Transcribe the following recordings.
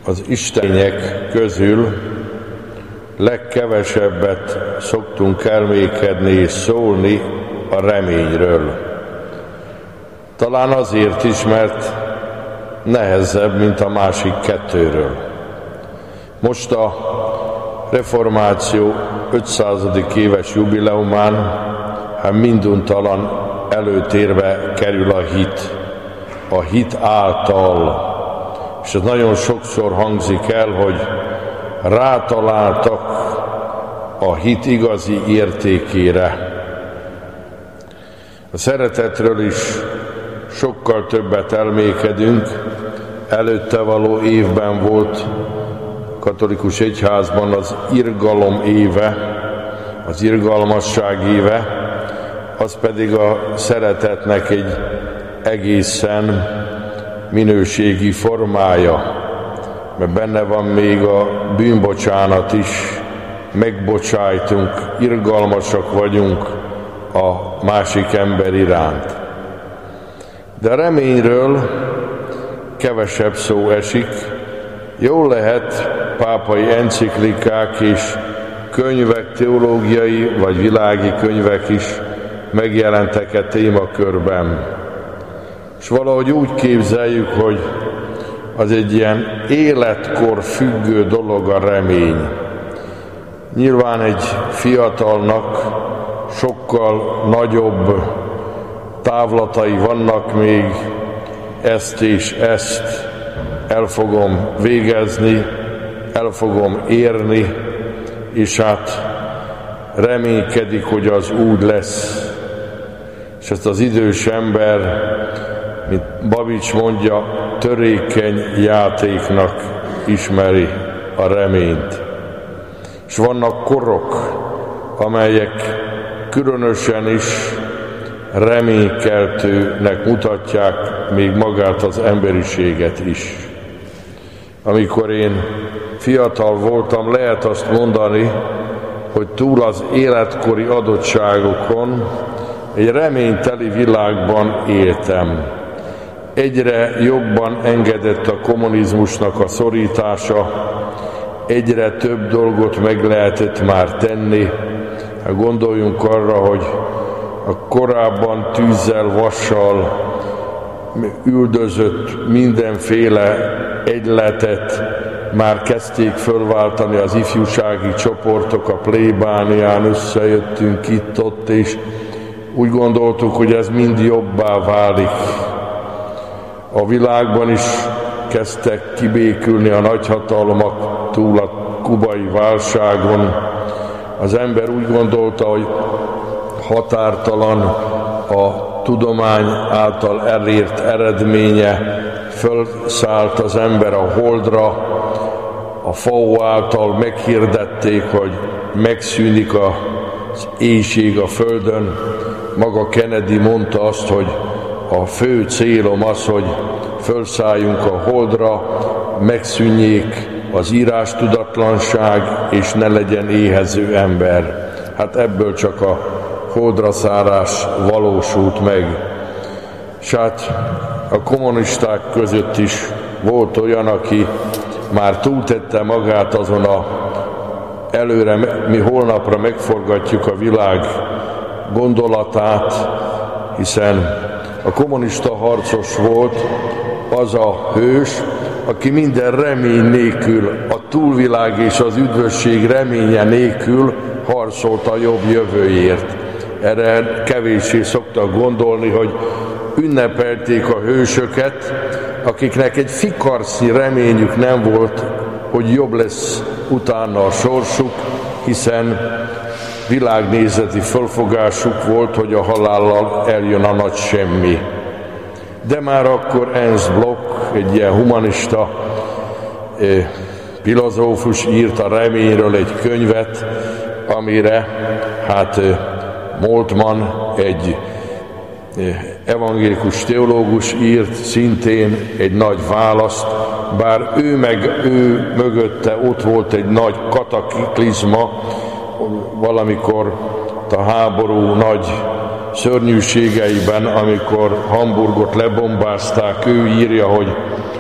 Az istenények közül legkevesebbet szoktunk elmékedni és szólni a reményről. Talán azért is, mert nehezebb, mint a másik kettőről. Most a reformáció 500. éves jubileumán minduntalan előtérbe kerül a hit által. És ez nagyon sokszor hangzik el, hogy rátaláltak a hit igazi értékére. A szeretetről is sokkal többet elmékedünk. Előtte való évben volt katolikus egyházban az irgalom éve, az irgalmasság éve, az pedig a szeretetnek egy egészen minőségi formája, mert benne van még a bűnbocsánat is, megbocsájtunk, irgalmasak vagyunk a másik ember iránt. De a reményről kevesebb szó esik. Jól lehet, pápai enciklikák és könyvek, teológiai vagy világi könyvek is megjelentek e témakörben. És valahogy úgy képzeljük, hogy az egy ilyen életkor függő dolog a remény. Nyilván egy fiatalnak sokkal nagyobb távlatai vannak még, ezt és ezt el fogom végezni, el fogom érni, és hát reménykedik, hogy az úgy lesz. És ezt az idős ember, mint Babics mondja, törékeny játéknak ismeri a reményt. És vannak korok, amelyek különösen is reménykeltőnek mutatják még magát az emberiséget is. Amikor én fiatal voltam, lehet azt mondani, hogy túl az életkori adottságokon egy reményteli világban éltem. Egyre jobban engedett a kommunizmusnak a szorítása, egyre több dolgot meg lehetett már tenni. Gondoljunk arra, hogy a korábban tűzzel, vassal üldözött mindenféle egyletet már kezdték fölváltani az ifjúsági csoportok, a plébánián összejöttünk itt-ott, és úgy gondoltuk, hogy ez mind jobbá válik. A világban is kezdtek kibékülni a nagyhatalmak túl a kubai válságon. Az ember úgy gondolta, hogy határtalan a tudomány által elért eredménye, fölszállt az ember a Holdra, a FAO által meghirdették, hogy megszűnik az éjség a Földön. Maga Kennedy mondta azt, hogy a fő célom az, hogy fölszálljunk a Holdra, megszűnjék az írástudatlanság, és ne legyen éhező ember. Hát ebből csak a Holdra szállás valósult meg. És hát a kommunisták között is volt olyan, aki már túltette magát azon a előre, mi holnapra megforgatjuk a világ gondolatát, hiszen a kommunista harcos volt az a hős, aki minden remény nélkül, a túlvilág és az üdvösség reménye nélkül harcolt a jobb jövőért. Erre kevéssé szoktak gondolni, hogy ünnepelték a hősöket, akiknek egy fikarsznyi reményük nem volt, hogy jobb lesz utána a sorsuk, hiszen világnézeti fölfogásuk volt, hogy a halállal eljön a nagy semmi. De már akkor Ernst Bloch, egy ilyen humanista filozófus írt a reményről egy könyvet, amire hát Moltmann, egy evangélikus teológus írt szintén egy nagy választ, bár ő mögötte ott volt egy nagy kataklizma, valamikor a háború nagy szörnyűségeiben, amikor Hamburgot lebombázták, ő írja, hogy a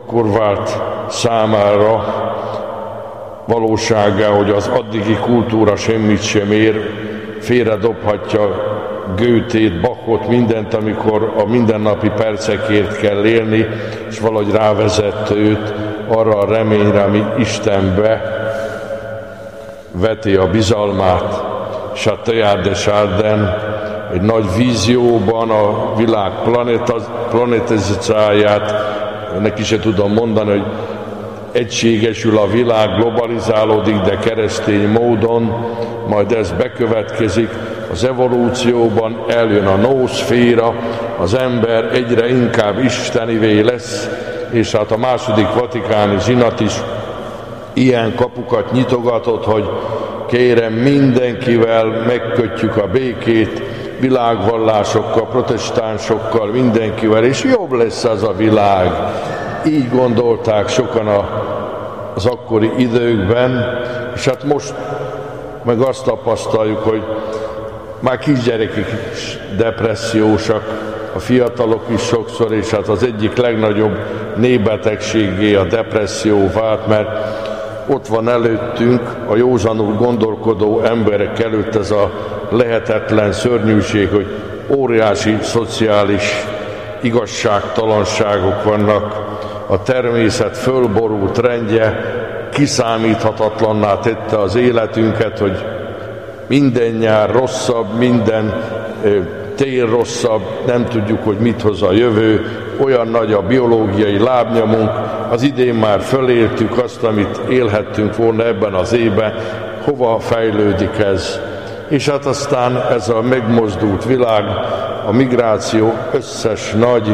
akkor vált számára valósággá, hogy az addigi kultúra semmit sem ér, félredobhatja Goethe-t, Bachot, mindent, amikor a mindennapi percekért kell élni, és valahogy rávezette őt arra a reményre, ami Istenbe veti a bizalmát. És a Teilhard de Chardin egy nagy vízióban a világ planetizációját, neki se tudom mondani, hogy egységesül a világ, globalizálódik, de keresztény módon, majd ez bekövetkezik, az evolúcióban eljön a noszféra, az ember egyre inkább istenivé lesz, és hát a második vatikáni zsinat is ilyen kapukat nyitogatott, hogy kérem, mindenkivel megkötjük a békét, világvallásokkal, protestánsokkal, mindenkivel, és jobb lesz az a világ. Így gondolták sokan az akkori időkben, és hát most meg azt tapasztaljuk, hogy már kisgyerekek is depressziósak, a fiatalok is sokszor, és hát az egyik legnagyobb népbetegségé a depresszió vált, mert ott van előttünk a józanul gondolkodó emberek előtt ez a lehetetlen szörnyűség, hogy óriási szociális igazságtalanságok vannak, a természet fölborult rendje kiszámíthatatlanná tette az életünket, hogy minden nyár rosszabb, minden tél rosszabb, nem tudjuk, hogy mit hoz a jövő, olyan nagy a biológiai lábnyomunk, az idén már föléltük azt, amit élhettünk volna ebben az évben, hova fejlődik ez? És hát aztán ez a megmozdult világ, a migráció összes nagy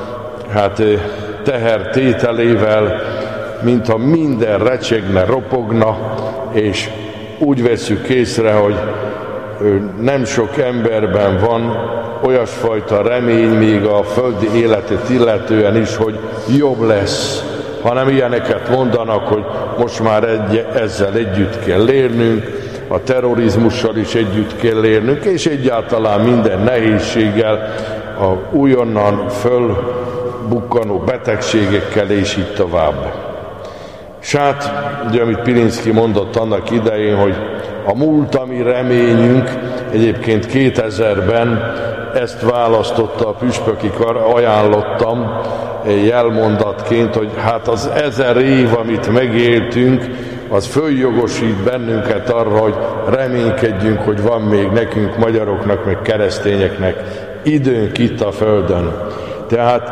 tehertételével, mintha minden recsegne, ropogna, és úgy veszük észre, hogy nem sok emberben van olyasfajta remény még a földi életet illetően is, hogy jobb lesz, hanem ilyeneket mondanak, hogy most már ezzel együtt kell élnünk, a terrorizmussal is együtt kell élnünk, és egyáltalán minden nehézséggel, a újonnan fölbukkanó betegségekkel, és így tovább. És hát, ugye, amit Pilinszky mondott annak idején, hogy a múlt, ami reményünk, egyébként 2000-ben ezt választotta a püspöki kar, ajánlottam jelmondatként, hogy hát az 1000 év, amit megéltünk, az följogosít bennünket arra, hogy reménykedjünk, hogy van még nekünk, magyaroknak, meg keresztényeknek időnk itt a Földön. Tehát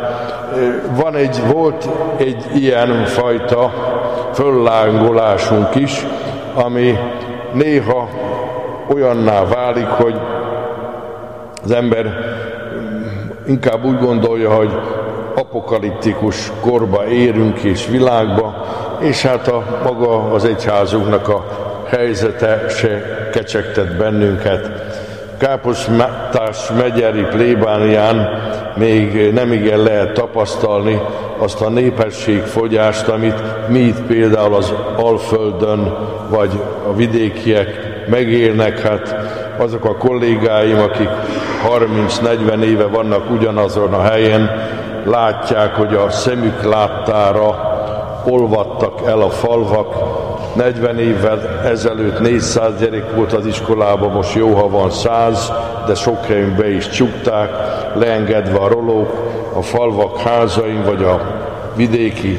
volt egy ilyen fajta föllángolásunk is, ami néha olyanná válik, hogy az ember inkább úgy gondolja, hogy apokaliptikus korba érünk és világba, és hát maga az egyházunknak a helyzete se kecsegtet bennünket. Káposztás megyeri plébánián még nem igen lehet tapasztalni azt a népességfogyást, amit mi itt például az Alföldön vagy a vidékiek megélnek. Hát azok a kollégáim, akik 30-40 éve vannak ugyanazon a helyen, látják, hogy a szemük láttára olvadtak el a falvak. 40 évvel ezelőtt 400 gyerek volt az iskolában, most jó, ha van 100, de sok helyen be is csukták, leengedve a rolók a falvak házain, vagy a vidéki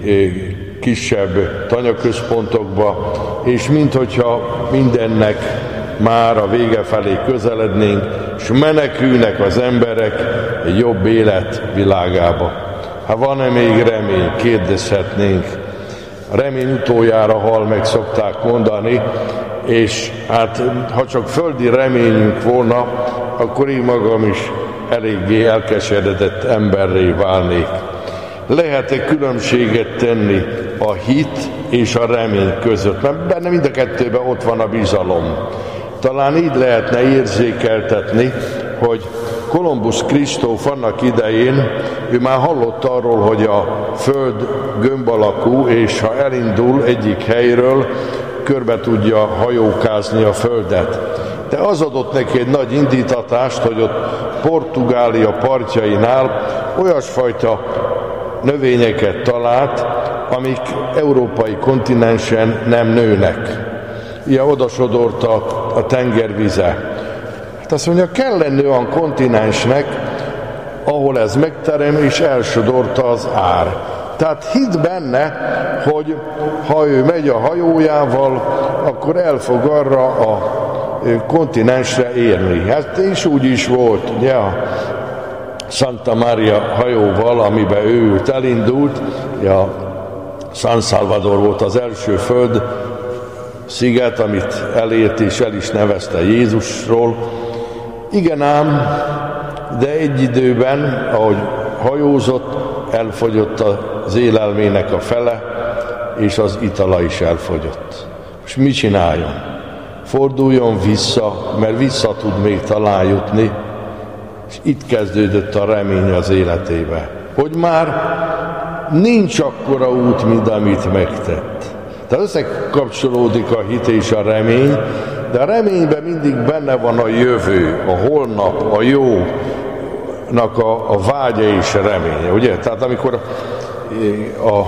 kisebb tanyaközpontokba, és minthogyha mindennek már a vége felé közelednénk, és menekülnek az emberek egy jobb élet világába. Ha van-e még remény, kérdezhetnénk. A remény utoljára hal meg, szokták mondani, és hát ha csak földi reményünk volna, akkor én magam is eléggé elkeseredett emberré válnék. Lehet-e különbséget tenni a hit és a remény között? Mert benne mind a kettőben ott van a bizalom. Talán így lehetne érzékeltetni, hogy Kolumbusz Kristóf annak idején, ő már hallott arról, hogy a Föld gömb alakú, és ha elindul egyik helyről, körbe tudja hajókázni a Földet. De az adott neki egy nagy indítatást, hogy ott Portugália partjainál olyasfajta növényeket talált, amik európai kontinensen nem nőnek. Ilyen odasodorta a tengervize. Hát azt mondja, kell lenni olyan kontinensnek, ahol ez megterem, és elsodorta az ár. Tehát hidd benne, hogy ha ő megy a hajójával, akkor el fog arra a kontinensre érni. Hát és úgy is volt, ugye a Santa Maria hajóval, amiben ő elindult, a San Salvador volt az első föld sziget, amit elért és el is nevezte Jézusról. Igen ám, de egy időben, ahogy hajózott, elfogyott az élelmének a fele, és az itala is elfogyott. És mit csináljon? Forduljon vissza, mert vissza tud még talán jutni, és itt kezdődött a remény az életébe. Hogy már nincs akkora út, mint amit megtett. Tehát összekapcsolódik a hit és a remény, de a reményben mindig benne van a jövő, a holnap, a jónak a vágya és a reménye, ugye? Tehát amikor a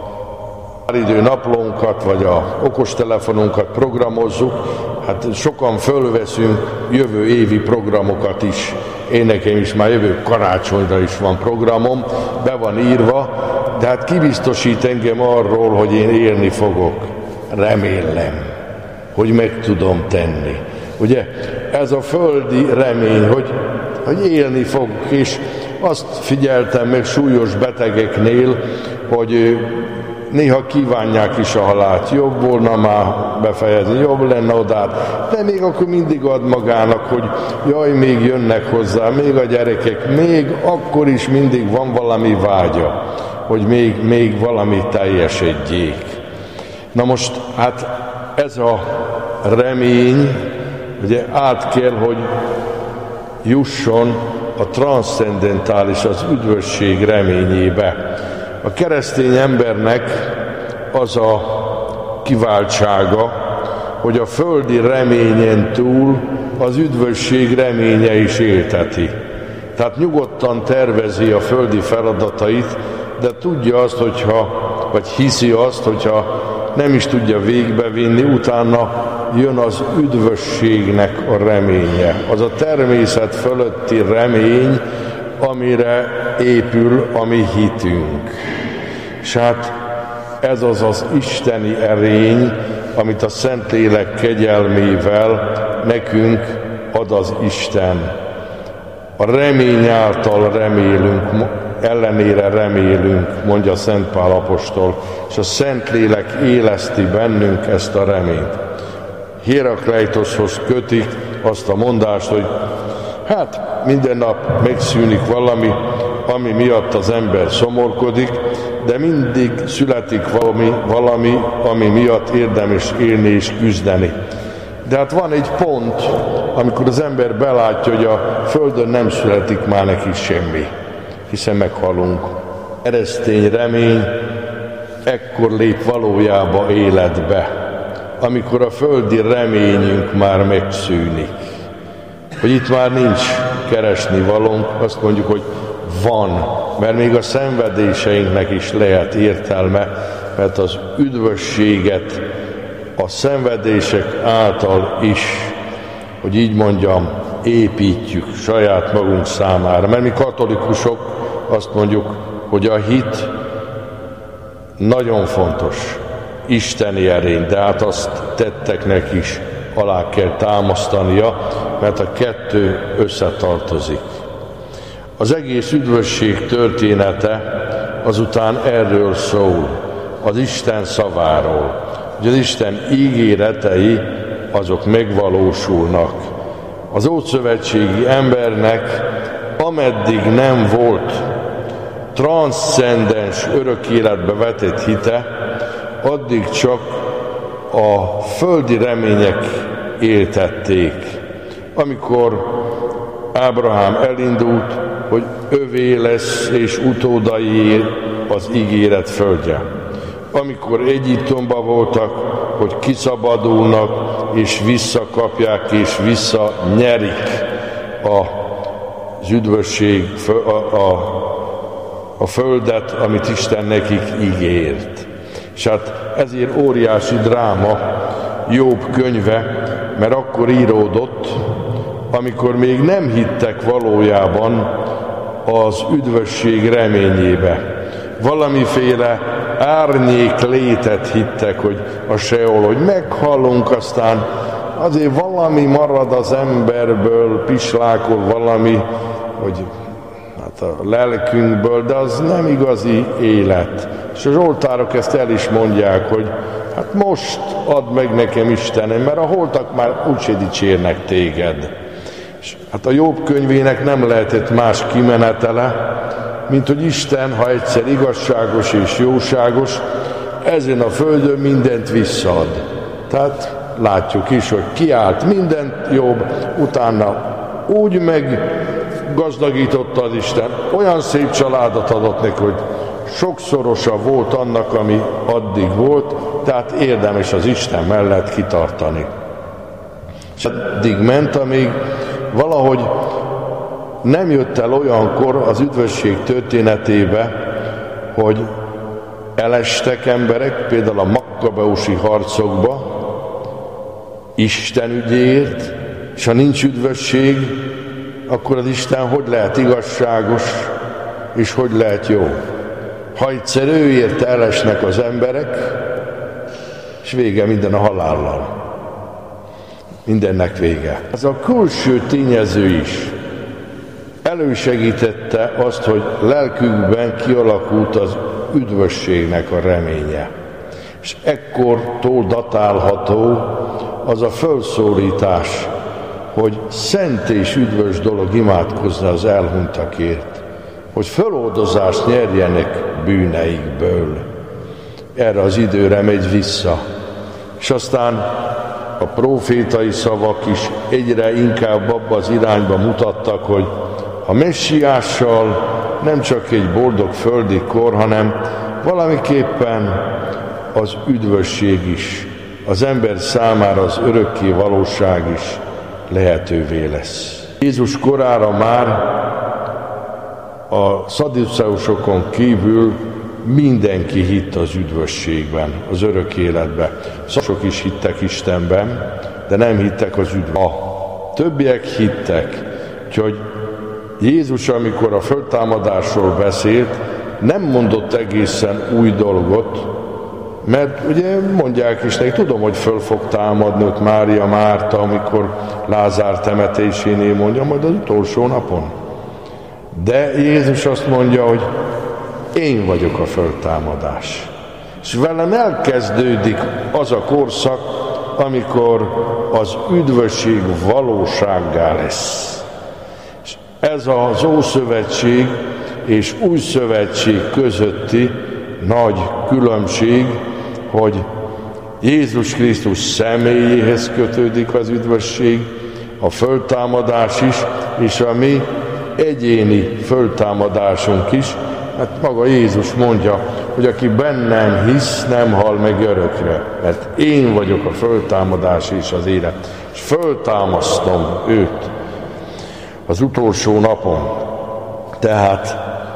idő naplónkat, vagy a okostelefonunkat programozzuk, hát sokan fölveszünk jövő évi programokat is. Én nekem is már jövő karácsonyra is van programom, be van írva, de hát ki biztosít engem arról, hogy én élni fogok? Remélem, hogy meg tudom tenni. Ugye ez a földi remény, hogy élni fogok, és azt figyeltem meg súlyos betegeknél, hogy néha kívánják is a halált, jobb volna már befejezni, jobb lenne odát, de még akkor mindig ad magának, hogy jaj, még jönnek hozzá, még a gyerekek, még akkor is mindig van valami vágya, hogy még valami teljesedjék. Na most, hát ez a remény, ugye át kell, hogy jusson a transzcendentális, az üdvösség reményébe. A keresztény embernek az a kiváltsága, hogy a földi reményen túl az üdvösség reménye is élteti. Tehát nyugodtan tervezi a földi feladatait, de tudja azt, vagy hiszi azt, hogyha nem is tudja végbevinni, utána jön az üdvösségnek a reménye. Az a természet fölötti remény, amire épül a mi hitünk. És hát ez az isteni erény, amit a Szentlélek kegyelmével nekünk ad az Isten. A remény által remélünk, ellenére remélünk, mondja Szent Pál apostol, és a Szentlélek éleszti bennünk ezt a reményt. Hérakleitoshoz kötik azt a mondást, hogy hát minden nap megszűnik valami, ami miatt az ember szomorkodik, de mindig születik valami, ami miatt érdemes élni és küzdeni. De hát van egy pont, amikor az ember belátja, hogy a Földön nem születik már neki semmi, hiszen meghalunk. Keresztény remény ekkor lép valójába életbe, amikor a földi reményünk már megszűnik. Hogy itt már nincs keresni valónk, azt mondjuk, hogy van, mert még a szenvedéseinknek is lehet értelme, mert az üdvösséget a szenvedések által is, hogy így mondjam, építjük saját magunk számára. Mert mi katolikusok azt mondjuk, hogy a hit nagyon fontos, isteni erény, de hát azt tetteknek is alá kell támasztania, mert a kettő összetartozik. Az egész üdvösség története azután erről szól, az Isten szaváról, hogy az Isten ígéretei azok megvalósulnak. Az ószövetségi embernek ameddig nem volt transzcendens örök életbe vetett hite, addig csak a földi remények éltették. Amikor Ábrahám elindult, hogy övé lesz és utódai az ígéret földje. Amikor Egyiptomban voltak, hogy kiszabadulnak és visszakapják és visszanyerik az üdvösség, a földet, amit Isten nekik ígért. És hát ezért óriási dráma Jobb könyve, mert akkor íródott, amikor még nem hittek valójában az üdvösség reményébe. Valamiféle árnyék létet hittek, hogy a Seol, hogy meghalunk, aztán azért valami marad az emberből, pislákol valami, hogy hát a lelkünkből, de az nem igazi élet. És a zsoltárok ezt el is mondják, hogy hát most add meg nekem Istenem, mert a holtak már úgyse dicsérnek téged. És hát a Jobb könyvének nem lehetett más kimenetele, mint hogy Isten, ha egyszer igazságos és jóságos, ezen a földön mindent visszaad. Tehát látjuk is, hogy kiállt mindent Jobb, utána úgy meggazdagította az Isten, olyan szép családot adott neki, hogy sokszorosa volt annak, ami addig volt, tehát érdemes az Isten mellett kitartani. És addig ment, amíg valahogy nem jött el olyankor az üdvösség történetébe, hogy elestek emberek, például a makkabeusi harcokba, Isten ügyéért, és ha nincs üdvösség, akkor az Isten hogy lehet igazságos, és hogy lehet jó? Ha egyszer őért elesnek az emberek, és vége minden a halállal. Mindennek vége. Ez a külső tényező is elősegítette azt, hogy lelkükben kialakult az üdvösségnek a reménye. És ekkortól datálható az a fölszólítás, hogy szent és üdvös dolog imádkozni az elhunytakért, hogy föloldozást nyerjenek bűneikből. Erre az időre megy vissza. És aztán a prófétai szavak is egyre inkább abba az irányba mutattak, hogy a messiással nem csak egy boldog földi kor, hanem valamiképpen az üdvösség is, az ember számára az örökké valóság is lehetővé lesz. Jézus korára már a szadduceusokon kívül mindenki hitt az üdvösségben, az örök életben. Sok is hittek Istenben, de nem hittek az üdvösségben. A többiek hittek, úgyhogy Jézus, amikor a föltámadásról beszélt, nem mondott egészen új dolgot, mert ugye mondják is neki, tudom, hogy föl fog támadni ott Mária, Márta, amikor Lázár temetésénél mondja, majd az utolsó napon. De Jézus azt mondja, hogy én vagyok a föltámadás. És velem elkezdődik az a korszak, amikor az üdvösség valósággá lesz. És ez az Ószövetség és Új Szövetség közötti nagy különbség, hogy Jézus Krisztus személyéhez kötődik az üdvösség, a föltámadás is, és a mi egyéni föltámadásunk is. Hát maga Jézus mondja, hogy aki bennem hisz, nem hal meg örökre, mert én vagyok a föltámadás és az élet, és föltámasztom őt az utolsó napon. Tehát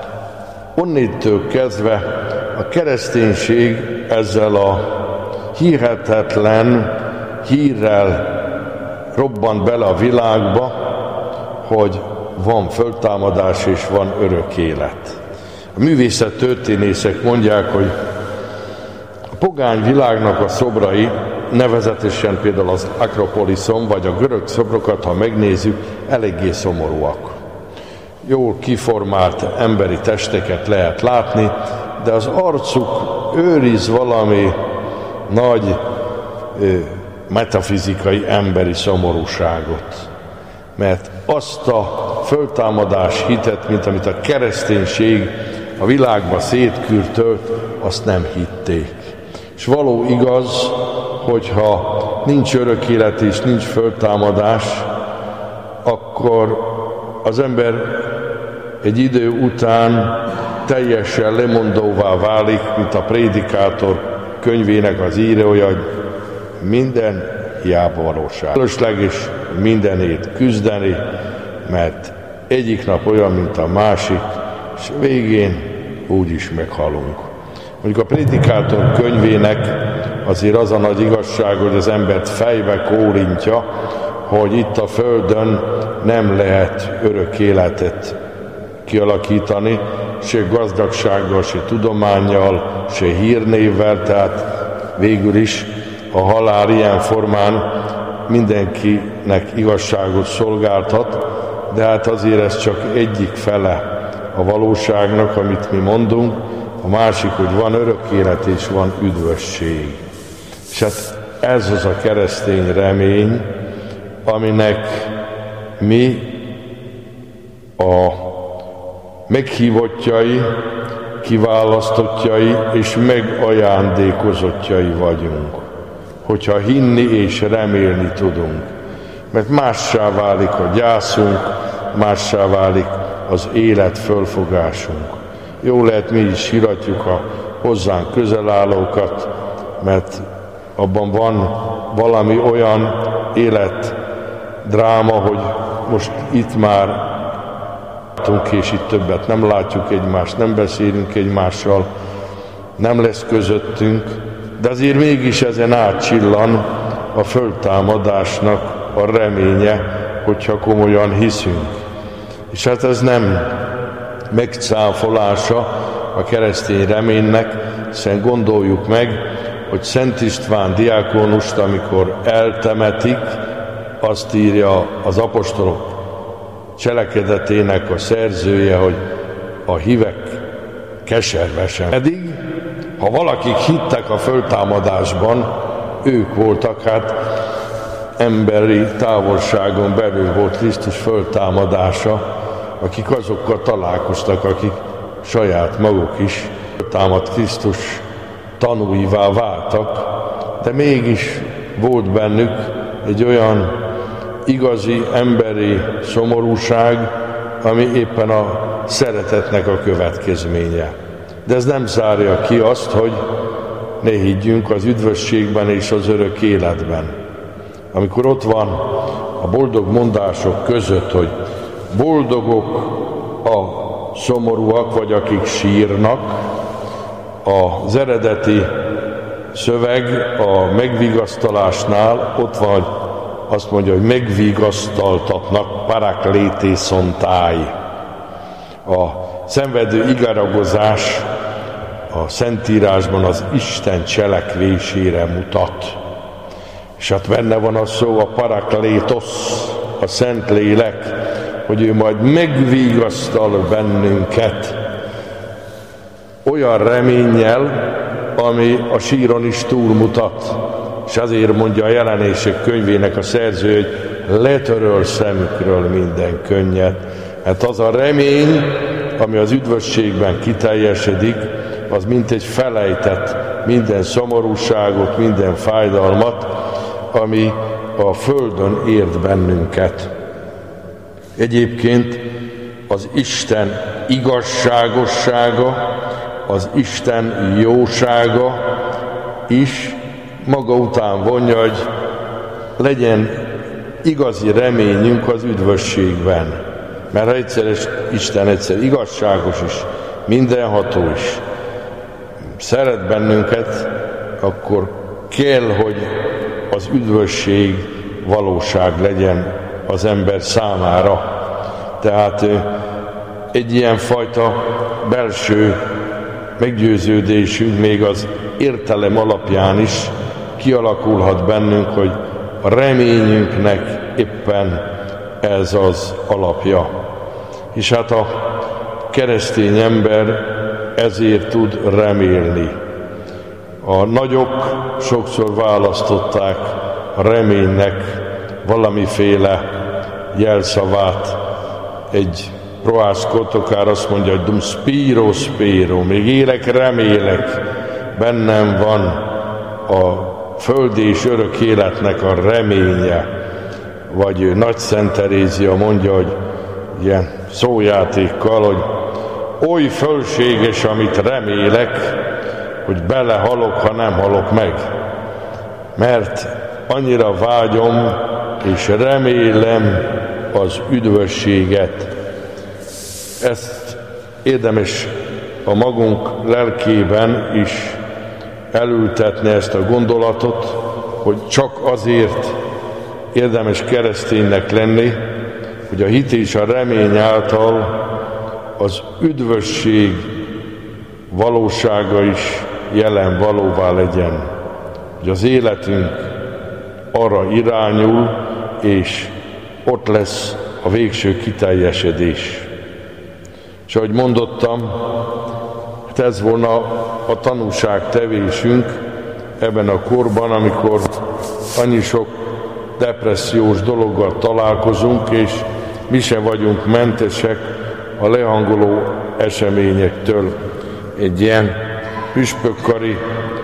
onnétől kezdve a kereszténység ezzel a hihetetlen hírrel robbant bele a világba, hogy van föltámadás és van örök élet. A művészettörténészek mondják, hogy a pogány világnak a szobrai, nevezetesen például az Akropoliszon, vagy a görög szobrokat, ha megnézzük, eléggé szomorúak. Jól kiformált emberi testeket lehet látni, de az arcuk őriz valami nagy metafizikai emberi szomorúságot. Mert azt a föltámadás hitet, mint amit a kereszténység a világba szétkürtölt, azt nem hitték. És való igaz, hogyha nincs örök élet és nincs föltámadás, akkor az ember egy idő után teljesen lemondóvá válik, mint a prédikátor könyvének az írója, hogy minden hiába valóság. Fölösleges mindenért küzdeni, mert egyik nap olyan, mint a másik, és végén úgyis meghalunk. Mondjuk a Prédikátor könyvének azért az a nagy igazság, hogy az embert fejbe kórintja, hogy itt a Földön nem lehet örök életet kialakítani, se gazdagsággal, se tudománnyal, se hírnévvel, tehát végül is a halál ilyen formán mindenkinek igazságot szolgáltat, de hát azért ez csak egyik fele a valóságnak, amit mi mondunk, a másik, hogy van örök élet és van üdvösség. És hát ez az a keresztény remény, aminek mi a meghívottjai, kiválasztottjai és megajándékozottjai vagyunk, hogyha hinni és remélni tudunk. Mert mássá válik a gyászunk, mássá válik az élet fölfogásunk. Jó lehet, mi is síratjuk a hozzánk közel állókat, mert abban van valami olyan életdráma, hogy most itt már és itt többet nem látjuk egymást, nem beszélünk egymással, nem lesz közöttünk, de azért mégis ezen átcsillan a föltámadásnak a reménye, hogyha komolyan hiszünk. És hát ez nem megcáfolása a keresztény reménynek, hiszen gondoljuk meg, hogy Szent István diákonust, amikor eltemetik, azt írja az apostolok cselekedetének a szerzője, hogy a hívek keservesen. Pedig, ha valakik hittek a föltámadásban, ők voltak, hát emberi távolságon belül volt Krisztus föltámadása, akik azokkal találkoztak, akik saját maguk is föltámadt Krisztus tanúivá váltak, de mégis volt bennük egy olyan igazi emberi szomorúság, ami éppen a szeretetnek a következménye. De ez nem zárja ki azt, hogy ne higgyünk az üdvösségben és az örök életben. Amikor ott van a boldog mondások között, hogy boldogok a szomorúak, vagy akik sírnak, az eredeti szöveg a megvigasztalásnál ott van, hogy azt mondja, hogy megvigasztaltatnak, paraklétészontáj. A szenvedő igaragozás a Szentírásban az Isten cselekvésére mutat. És hát benne van a szó, a paraklétosz, a Szentlélek, hogy ő majd megvigasztal bennünket olyan reménnyel, ami a síron is túlmutat. És azért mondja a Jelenések könyvének a szerző, hogy letöröl szemükről minden könnyet. Hát az a remény, ami az üdvösségben kiteljesedik, az mint egy felejtett minden szomorúságot, minden fájdalmat, ami a Földön ért bennünket. Egyébként az Isten igazságossága, az Isten jósága is maga után vonja, hogy legyen igazi reményünk az üdvösségben. Mert ha Isten egyszer igazságos is, mindenható is, szeret bennünket, akkor kell, hogy az üdvösség valóság legyen az ember számára. Tehát egy ilyen fajta belső meggyőződésünk még az értelem alapján is kialakulhat bennünk, hogy a reményünknek éppen ez az alapja. És hát a keresztény ember ezért tud remélni. A nagyok sokszor választották a reménynek valamiféle jelszavát. Egy Proász Kotokár azt mondja, hogy dum spiro spero, még élek, remélek, bennem van a földi és örök életnek a reménye. Vagy Nagy Szent Terézia mondja, hogy ilyen szójátékkal, hogy oly fölséges, amit remélek, hogy belehalok, ha nem halok meg. Mert annyira vágyom és remélem az üdvösséget. Ezt érdemes a magunk lelkében is elültetni ezt a gondolatot, hogy csak azért érdemes kereszténynek lenni, hogy a hit és a remény által az üdvösség valósága is jelen valóvá legyen. Hogy az életünk arra irányul, és ott lesz a végső kiteljesedés. És ahogy mondottam, hát ez volna a tanúságtevésünk ebben a korban, amikor annyi sok depressziós dologgal találkozunk, és mi sem vagyunk mentesek a lehangoló eseményektől. Egy ilyen püspökkari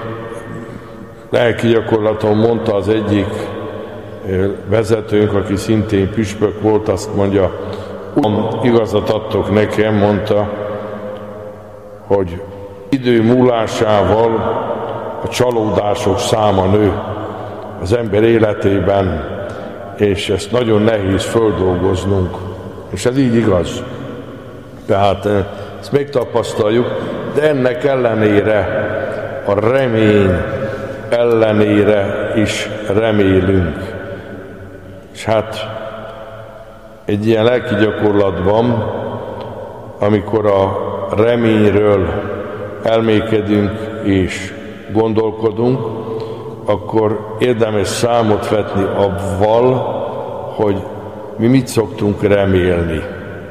lelki gyakorlaton mondta az egyik vezetőnk, aki szintén püspök volt, azt mondja, Uram, igazat adtok nekem, mondta, hogy idő múlásával a csalódások száma nő az ember életében, és ezt nagyon nehéz földolgoznunk. És ez így igaz. Tehát ezt megtapasztaljuk, de ennek ellenére, a remény ellenére is remélünk. És hát egy ilyen lelki gyakorlatban, amikor a reményről elmékedünk és gondolkodunk, akkor érdemes számot vetni avval, hogy mi mit szoktunk remélni.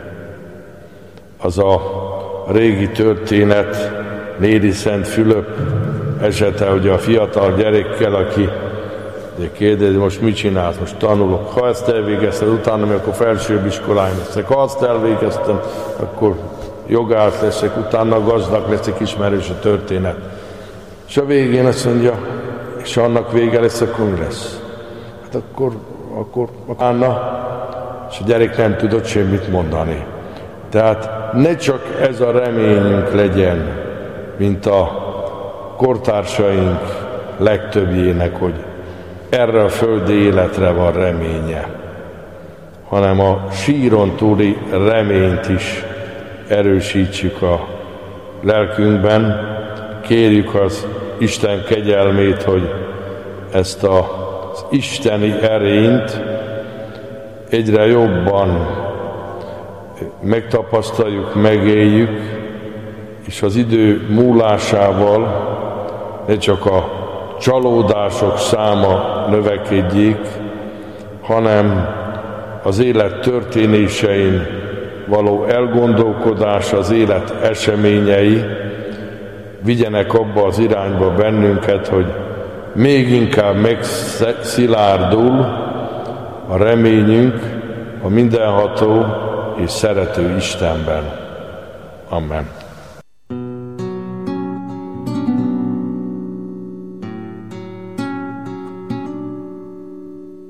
Az a régi történet, Néri Szent Fülöp esete, hogy a fiatal gyerekkel, aki kérdezi, most mit csinálsz, most tanulok. Ha ezt elvégezted, utána mi akkor felsőbb iskoláim leszek. Ha azt elvégeztem, akkor jogász leszek, utána gazdag leszek, ismerős a történet. És a végén azt mondja, és annak vége lesz, akkor mi lesz? Hát akkor és a gyerek nem tudott semmit mondani. Tehát ne csak ez a reményünk legyen, mint a kortársaink legtöbbjének, hogy erre a földi életre van reménye, hanem a síron túli reményt is erősítsük a lelkünkben, kérjük az Isten kegyelmét, hogy ezt az isteni erényt egyre jobban megtapasztaljuk, megéljük, és az idő múlásával ne csak a csalódások száma növekedjék, hanem az élet történésein való elgondolkodás, az élet eseményei vigyenek abba az irányba bennünket, hogy még inkább megszilárdul a reményünk a mindenható és szerető Istenben. Amen.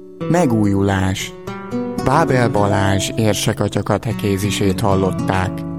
Megújulás. Bábel Balázs érsekatya katekézisét hallották.